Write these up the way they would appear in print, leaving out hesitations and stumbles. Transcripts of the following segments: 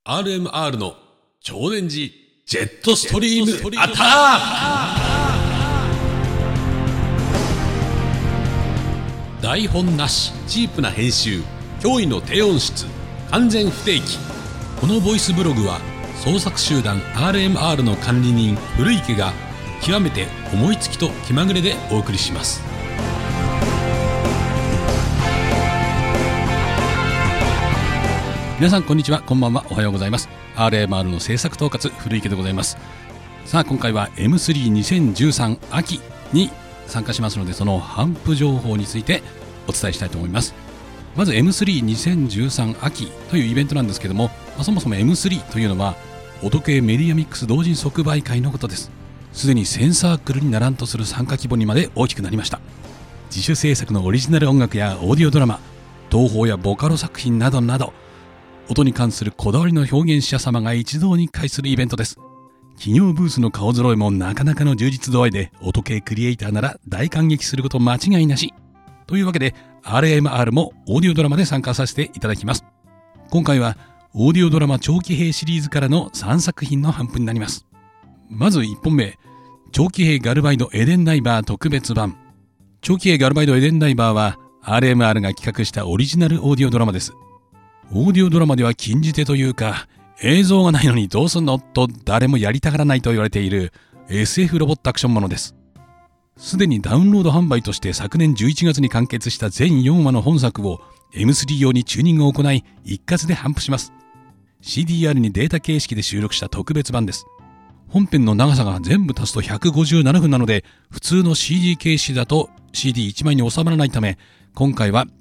RMR の超電磁ジェットストリームアタック。台本なし、チープな編集、驚異の低音質、完全不定期。このボイスブログは創作集団 RMR の管理人古池が極めて思いつきと気まぐれでお送りします。皆さんこんにちは、こんばんは、おはようございます。 RMR の制作統括古池でございます。さあ今回は M32013 秋に参加しますので、その頒布情報についてお伝えしたいと思います。まず M32013 秋というイベントなんですけども、そもそも M3 というのは音系メディアミックス同人即売会のことです。すでに1000サークルにならんとする参加規模にまで大きくなりました。自主制作のオリジナル音楽やオーディオドラマ、東宝やボカロ作品などなど、音に関するこだわりの表現者様が一堂に会するイベントです。企業ブースの顔揃えもなかなかの充実度合いで、音系クリエイターなら大感激すること間違いなし。というわけで RMR もオーディオドラマで参加させていただきます。今回はオーディオドラマ長期兵シリーズからの3作品の頒布になります。まず1本目、長期兵ガルバイドエデンダイバー特別版。長期兵ガルバイドエデンダイバーは RMR が企画したオリジナルオーディオドラマです。オーディオドラマでは禁じ手というか、映像がないのにどうすんのと誰もやりたがらないと言われている SF ロボットアクションものです。すでにダウンロード販売として昨年11月に完結した全4話の本作を M3 用にチューニングを行い、一括で頒布します。 CDR にデータ形式で収録した特別版です。本編の長さが全部足すと157分なので、普通の CD 形式だと CD1 枚に収まらないため、今回は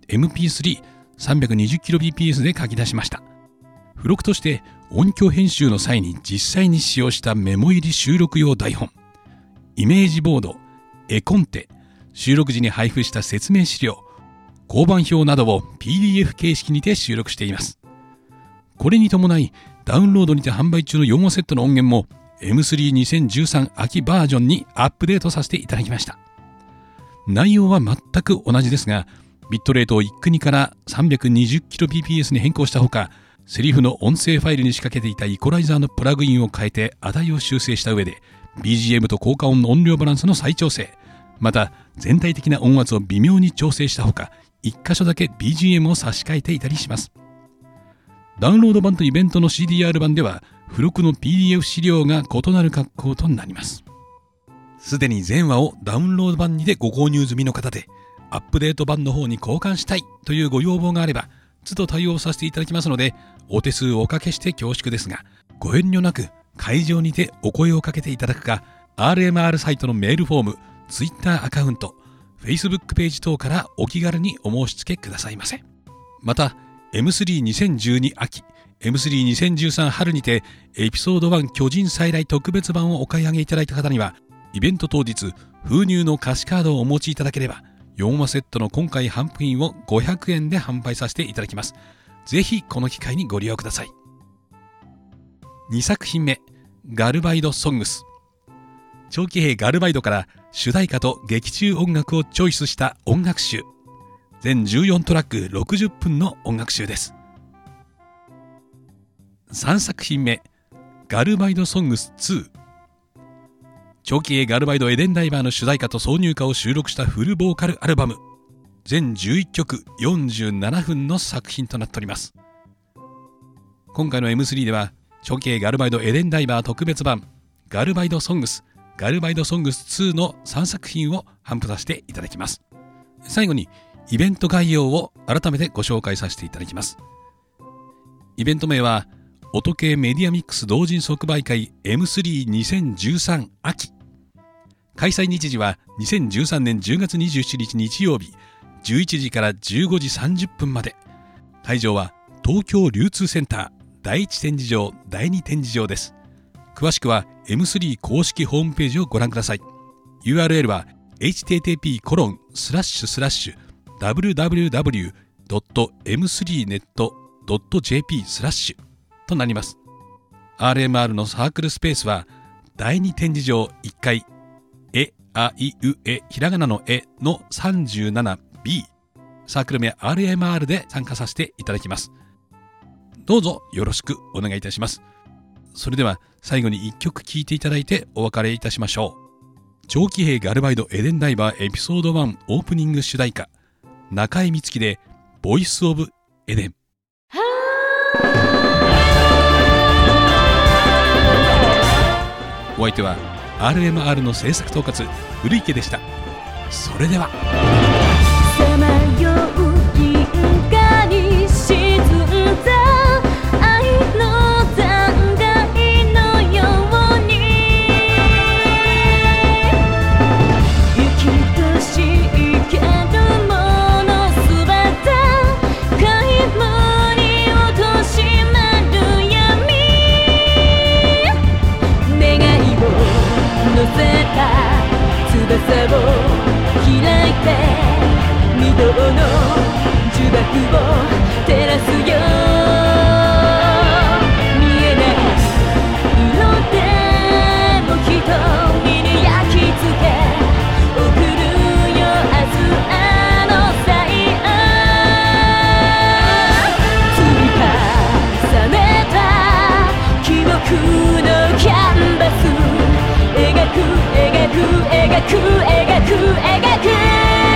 MP3320kbps で書き出しました。付録として音響編集の際に実際に使用したメモ入り収録用台本、イメージボード、絵コンテ、収録時に配布した説明資料、交番表などを PDF 形式にて収録しています。これに伴いダウンロードにて販売中の4話セットの音源も M32013 秋バージョンにアップデートさせていただきました。内容は全く同じですが、ビットレートを1国から 320kbps に変更したほか、セリフの音声ファイルに仕掛けていたイコライザーのプラグインを変えて値を修正した上で、 BGM と効果音の音量バランスの再調整、また全体的な音圧を微妙に調整したほか、1箇所だけ BGM を差し替えていたりします。ダウンロード版とイベントの CDR 版では付録の PDF 資料が異なる格好となります。すでに全話をダウンロード版にてご購入済みの方で、アップデート版の方に交換したいというご要望があれば都度対応させていただきますので、お手数をおかけして恐縮ですが、ご遠慮なく会場にてお声をかけていただくか、 RMR サイトのメールフォーム、Twitter アカウント、Facebook ページ等からお気軽にお申し付けくださいませ。また M32012 秋、 M32013 春にてエピソード1巨人再来特別版をお買い上げいただいた方には、イベント当日封入の歌詞カードをお持ちいただければ4話セットの今回頒布品を500円で販売させていただきます。ぜひこの機会にご利用ください。2作品目、ガルバイドソングス。長期兵ガルバイドから主題歌と劇中音楽をチョイスした音楽集。全14トラック60分の音楽集です。3作品目、ガルバイドソングス2。長期兵ガルバイドエデンダイバーの主題歌と挿入歌を収録したフルボーカルアルバム。全11曲47分の作品となっております。今回の M3 では長期兵ガルバイドエデンダイバー特別版、ガルバイドソングス、ガルバイドソングス2の3作品を頒布させていただきます。最後にイベント概要を改めてご紹介させていただきます。イベント名は音系メディアミックス同人即売会 M32013 秋。開催日時は2013年10月27日日曜日11時から15時30分まで。会場は東京流通センター第1展示場第2展示場です。詳しくは M3 公式ホームページをご覧ください。 URL は http://www.m3net.jp/ となります。 RMR のサークルスペースは第2展示場1階あいうえひらがなのえの 37B、 サークル名 RMR で参加させていただきます。 どうぞよろしくお願いいたします。それでは最後に1曲聴いていただいてお別れいたしましょう。長期兵ガルバイドエデンダイバーエピソード1オープニング主題歌、中井美月でボイスオブエデン。お相手は RMR の制作統括古池でした。それではさまよう銀河に沈んだ愛の残骸のように生きとし生けるものすべて皆無に落としまる闇、願いを乗せた翼を開いて御堂の呪縛を照らすよ、見えない色でも瞳に焼き付け送るよ明日への最愛、積み重ねた記憶のキャンバス、描く描く描く描く描く